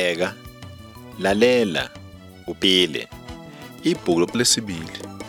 Bheka, lalela, upile. Ibhuku lesibili.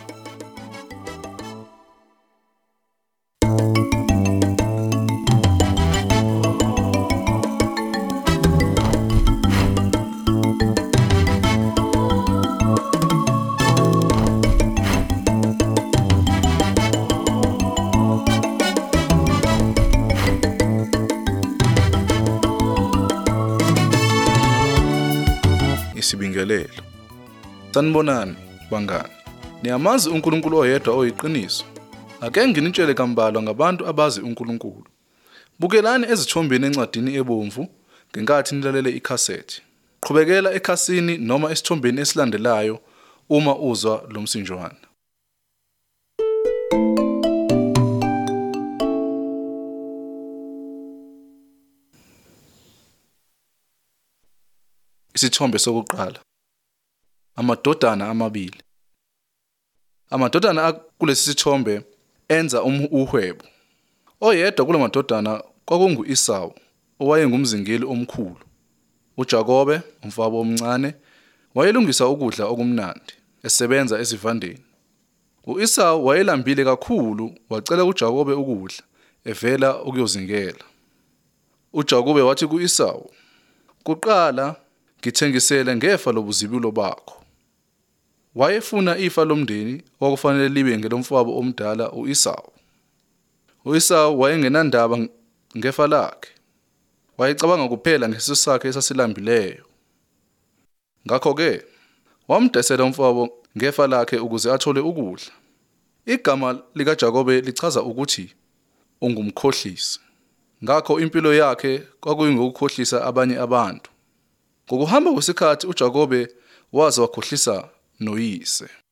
Isibingelelo. Sanibonani bangani. Niyamazi uNkulunkulu oyedwa oyiqiniso. Ake nginitshele kambalwa ngabantu abazi uNkulunkulu. Bukelani ezithombeni encwadini ebomvu ngenkathi nilalele ikhasethi. Qhubekela ekhasini noma esithombeni esilandelayo uma uzwa lo msinjwana. Isithombe sokuqala. Amadodana amabili. Amadodana kulesi sithombe enza uhwebo. Oyedwa kula madodana kwakungu-Esawu, owayengumzingeli omkhulu. uJakobe, umfowabo omncane, wayelungisa ukudla okumnandi, esebenza esivandeni. U-Esawu wayelambile kakhulu, wacela uJakobe ukudla, evela ukuyozingela. uJakobe wathi ku-Esawu, "Kuqala ngithengisele ngefa lobuzibulo bakho." Wayefuna ifa lomndeni okufanele libe ngelomfowabo omdala u-Esawu. U-Esawu wayengenandaba ngefa lakhe. Wayecabanga kuphela ngesisu sakhe esasilambileyo. Ngakho-ke, wamdesela umfowabo ngefa lakhe ukuze athole ukudla. Igama likaJakobe lichaza ukuthi ungumkhohlisi. Ngakho impilo yakhe kwakuyingokukhohlisa abanye abantu. Ngokuhamba kwesikhathi uJakobe waze wakhohlisa noyise.